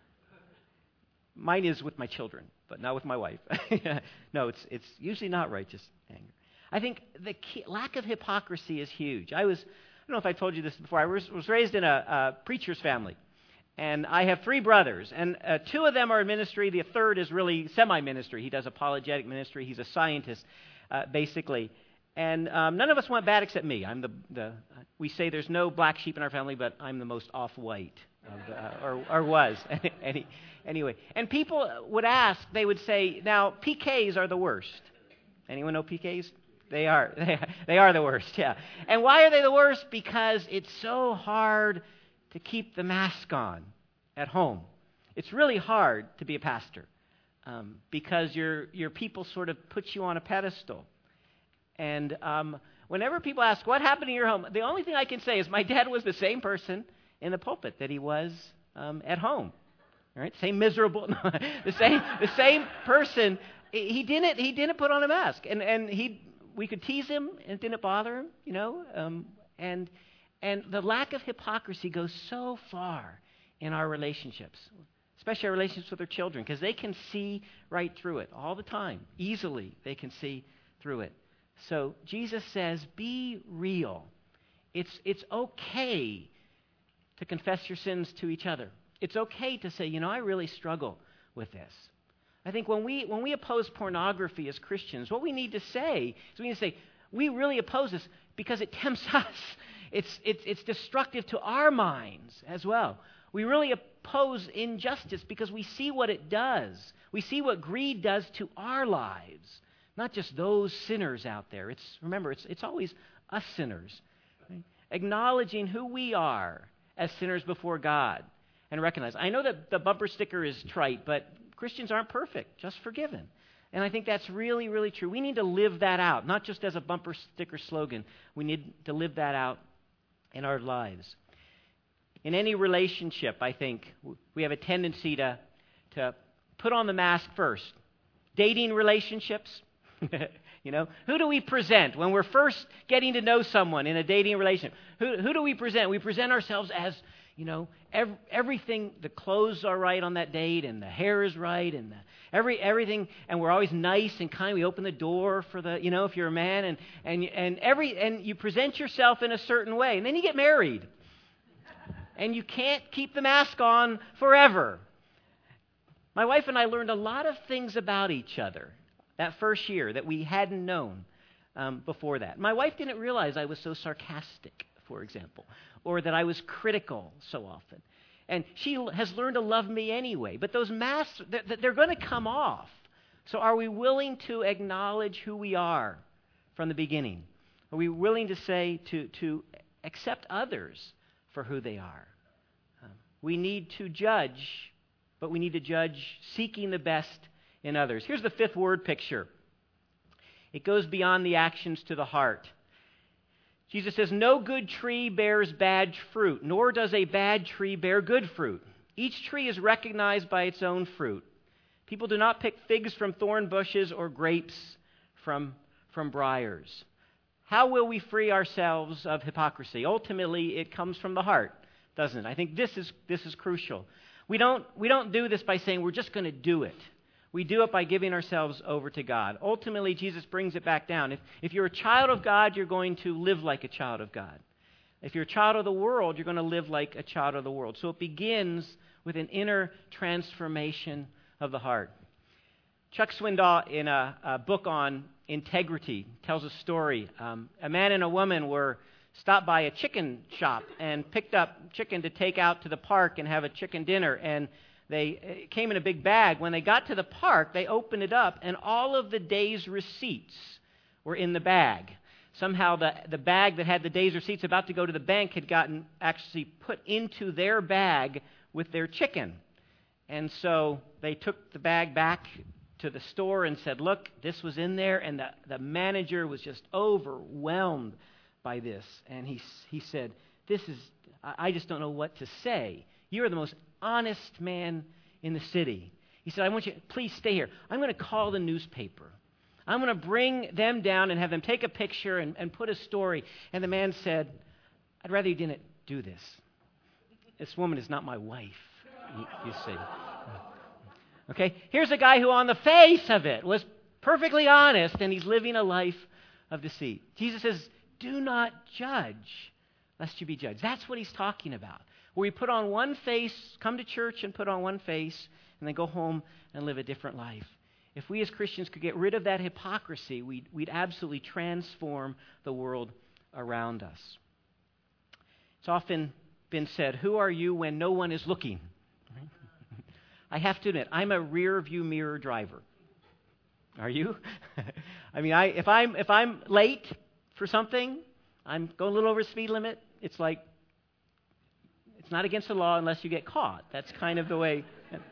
Mine is with my children, but not with my wife. No, it's it's usually not righteous anger. I think the key, lack of hypocrisy is huge. I was, I don't know if I told you this before. I was, was raised in a, a preacher's family, and I have three brothers, and uh, two of them are in ministry. The third is really semi-ministry. He does apologetic ministry. He's a scientist, uh, basically. And um, none of us went bad except me. I'm the, the we say there's no black sheep in our family, but I'm the most off-white, of the, uh, or, or was. Any, anyway, and people would ask, they would say, now, P Ks are the worst. Anyone know P Ks? They are. They are the worst, yeah. And why are they the worst? Because it's so hard to keep the mask on at home. It's really hard to be a pastor um, because your your people sort of put you on a pedestal. And um, whenever people ask, what happened in your home? The only thing I can say is my dad was the same person in the pulpit that he was um, at home. All right, same miserable, the same the same person. He didn't he didn't put on a mask, and and he we could tease him and it didn't bother him, you know. Um, and and the lack of hypocrisy goes so far in our relationships, especially our relationships with our children, because they can see right through it all the time. Easily, they can see through it. So Jesus says, be real. It's it's okay to confess your sins to each other. It's okay to say, you know, I really struggle with this. I think when we when we oppose pornography as Christians, what we need to say is we need to say, we really oppose this because it tempts us. It's it's it's destructive to our minds as well. We really oppose injustice because we see what it does. We see what greed does to our lives. Not just those sinners out there. It's remember, it's it's always us sinners. Right? Acknowledging who we are as sinners before God and recognize. I know that the bumper sticker is trite, but Christians aren't perfect, just forgiven. And I think that's really, really true. We need to live that out, not just as a bumper sticker slogan. We need to live that out in our lives. In any relationship, I think, we have a tendency to, to put on the mask first. Dating relationships, you know, who do we present when we're first getting to know someone in a dating relationship? Who, who do we present? We present ourselves as, you know, every, everything, the clothes are right on that date, and the hair is right, and the, every everything, and we're always nice and kind. We open the door for the, you know, if you're a man, and and and every and you present yourself in a certain way, and then you get married, and you can't keep the mask on forever. My wife and I learned a lot of things about each other that first year that we hadn't known um, before that. My wife didn't realize I was so sarcastic, for example, or that I was critical so often. And she has learned to love me anyway. But those masks, they're going to come off. So are we willing to acknowledge who we are from the beginning? Are we willing to say, to, to accept others for who they are? Um, we need to judge, but we need to judge seeking the best in others. Here's the fifth word picture. It goes beyond the actions to the heart. Jesus says, no good tree bears bad fruit, nor does a bad tree bear good fruit. Each tree is recognized by its own fruit. People do not pick figs from thorn bushes or grapes from, from briars. How will we free ourselves of hypocrisy? Ultimately, it comes from the heart, doesn't it? I think this is this is crucial. We don't we don't do this by saying we're just going to do it. We do it by giving ourselves over to God. Ultimately, Jesus brings it back down. If, if you're a child of God, you're going to live like a child of God. If you're a child of the world, you're going to live like a child of the world. So it begins with an inner transformation of the heart. Chuck Swindoll, in a, a book on integrity, tells a story. Um, a man and a woman were stopped by a chicken shop and picked up chicken to take out to the park and have a chicken dinner. And they came in a big bag. When they got to the park, they opened it up, and all of the day's receipts were in the bag. Somehow the, the bag that had the day's receipts about to go to the bank had gotten actually put into their bag with their chicken. And so they took the bag back to the store and said, look, this was in there. And the, the manager was just overwhelmed by this. And he, he said, this is, I just don't know what to say. You're the most honest man in the city. He said, I want you, please stay here. I'm going to call the newspaper. I'm going to bring them down and have them take a picture and, and put a story. And the man said, I'd rather you didn't do this. This woman is not my wife, you, you see. Okay, here's a guy who on the face of it was perfectly honest, and he's living a life of deceit. Jesus says, do not judge, lest you be judged. That's what he's talking about. Where we put on one face, come to church and put on one face, and then go home and live a different life. If we as Christians could get rid of that hypocrisy, we'd, we'd absolutely transform the world around us. It's often been said, who are you when no one is looking? I have to admit, I'm a rear view mirror driver. Are you? I mean, I, if I'm if I'm late for something, I'm going a little over the speed limit. It's like, it's not against the law unless you get caught. That's kind of the way.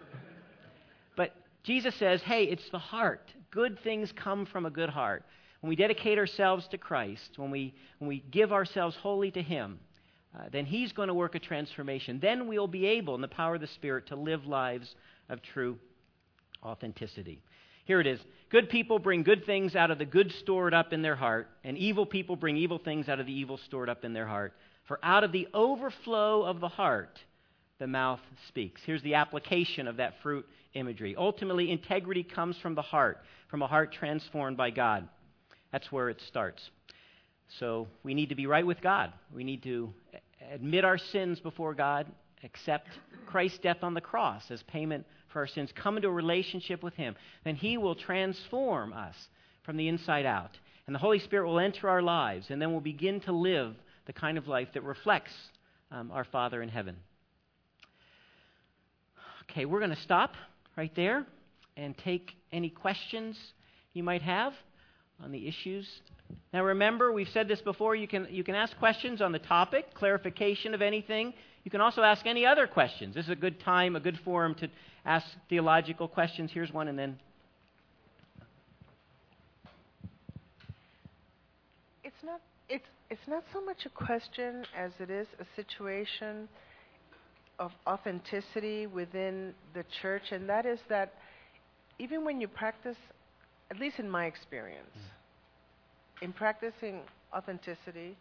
But Jesus says, hey, it's the heart. Good things come from a good heart. When we dedicate ourselves to Christ, when we when we give ourselves wholly to Him, uh, then He's going to work a transformation. Then we'll be able, in the power of the Spirit, to live lives of true authenticity. Here it is. Good people bring good things out of the good stored up in their heart, and evil people bring evil things out of the evil stored up in their heart. For out of the overflow of the heart, the mouth speaks. Here's the application of that fruit imagery. Ultimately, integrity comes from the heart, from a heart transformed by God. That's where it starts. So we need to be right with God. We need to admit our sins before God, accept Christ's death on the cross as payment for our sins, come into a relationship with Him. Then He will transform us from the inside out. And the Holy Spirit will enter our lives, and then we'll begin to live the kind of life that reflects um, our Father in heaven. Okay, we're going to stop right there and take any questions you might have on the issues. Now remember, we've said this before, you can you can ask questions on the topic, clarification of anything. You can also ask any other questions. This is a good time, a good forum to ask theological questions. Here's one, and then... It's not it's it's not so much a question as it is a situation of authenticity within the church, and that is that even when you practice, at least in my experience, mm. in practicing authenticity,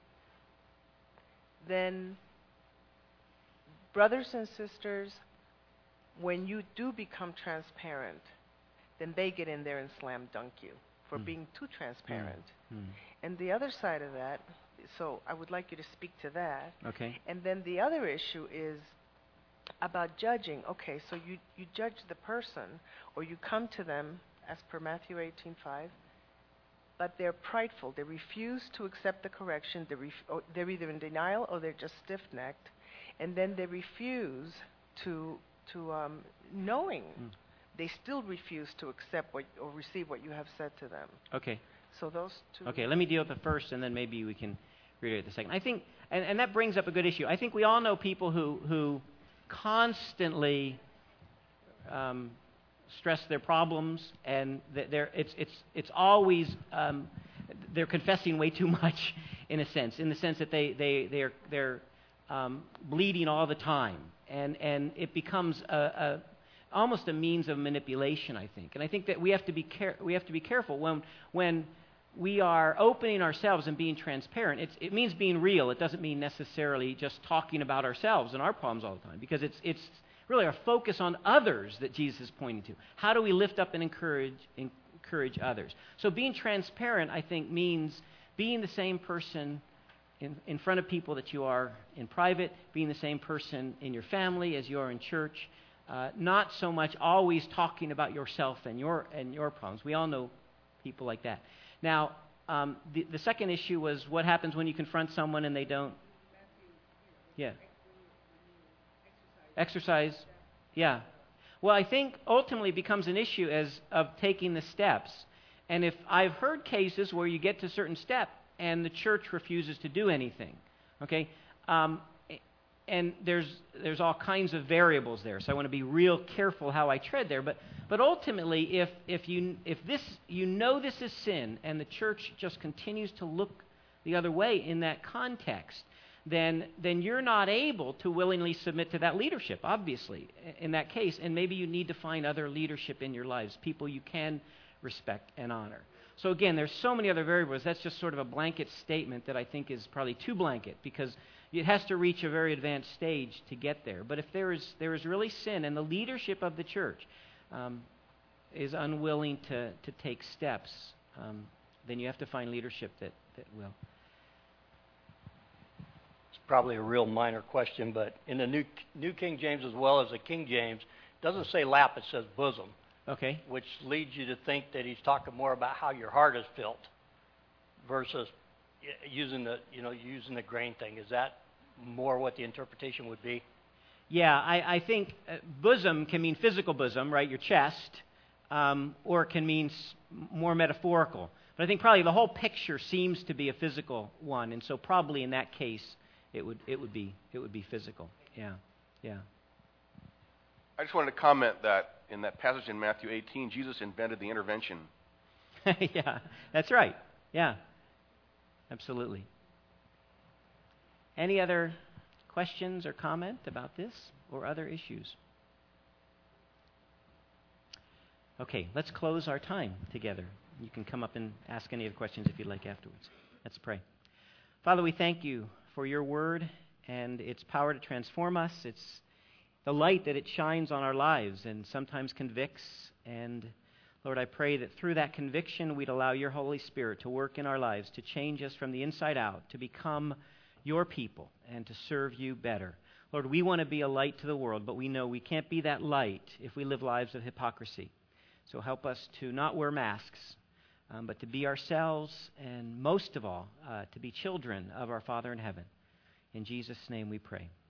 then brothers and sisters, when you do become transparent, then they get in there and slam dunk you for mm. being too transparent. Mm. Mm. And the other side of that, so I would like you to speak to that. Okay. And then the other issue is about judging. Okay, so you, you judge the person, or you come to them, as per Matthew eighteen five, but they're prideful. They refuse to accept the correction. They ref- or they're either in denial or they're just stiff-necked. And then they refuse to, to um, knowing, mm. they still refuse to accept what or receive what you have said to them. Okay. So those two. Okay, let me deal with the first, and then maybe we can reiterate the second. I think, and, and that brings up a good issue. I think we all know people who who constantly um, stress their problems, and they're it's it's it's always um, they're confessing way too much, in a sense, in the sense that they they they're they're um, bleeding all the time, and and it becomes a, a almost a means of manipulation, I think. And I think that we have to be care- we have to be careful when when we are opening ourselves and being transparent. It's, it means being real. It doesn't mean necessarily just talking about ourselves and our problems all the time, because it's it's really our focus on others that Jesus is pointing to. How do we lift up and encourage encourage others? So being transparent, I think, means being the same person in, in front of people that you are in private, being the same person in your family as you are in church. Uh, not so much always talking about yourself and your and your problems. We all know people like that. Now, um, the, the second issue was what happens when you confront someone and they don't. Yeah. Exercise. Yeah. Well, I think ultimately it becomes an issue as of taking the steps. And if I've heard cases where you get to a certain step and the church refuses to do anything, okay. Um, And there's there's all kinds of variables there, so I want to be real careful how I tread there. But but ultimately, if if you if this you know this is sin, and the church just continues to look the other way in that context, then then you're not able to willingly submit to that leadership, obviously, in that case. And maybe you need to find other leadership in your lives, people you can respect and honor. So again, there's so many other variables. That's just sort of a blanket statement that I think is probably too blanket, because it has to reach a very advanced stage to get there. But if there is there is really sin and the leadership of the church um, is unwilling to, to take steps, um, then you have to find leadership that, that will. It's probably a real minor question, but in the New New King James as well as the King James, it doesn't say lap, it says bosom. Okay. Which leads you to think that he's talking more about how your heart is filled versus using the, you know, using the grain thing. Is that more what the interpretation would be? Yeah, I, I think uh, bosom can mean physical bosom, right, your chest, um, or it can mean s- more metaphorical. But I think probably the whole picture seems to be a physical one, and so probably in that case it would it would be it would be physical. Yeah, yeah. I just wanted to comment that in that passage in Matthew eighteen, Jesus invented the intervention. Yeah, that's right. Yeah, absolutely. Any other questions or comment about this or other issues? Okay, let's close our time together. You can come up and ask any of the questions if you'd like afterwards. Let's pray. Father, we thank you for your word and its power to transform us. It's the light that it shines on our lives and sometimes convicts. And Lord, I pray that through that conviction, we'd allow your Holy Spirit to work in our lives, to change us from the inside out, to become your people and to serve you better. Lord, we want to be a light to the world, but we know we can't be that light if we live lives of hypocrisy. So help us to not wear masks, um, but to be ourselves, and most of all, uh, to be children of our Father in heaven. In Jesus' name we pray.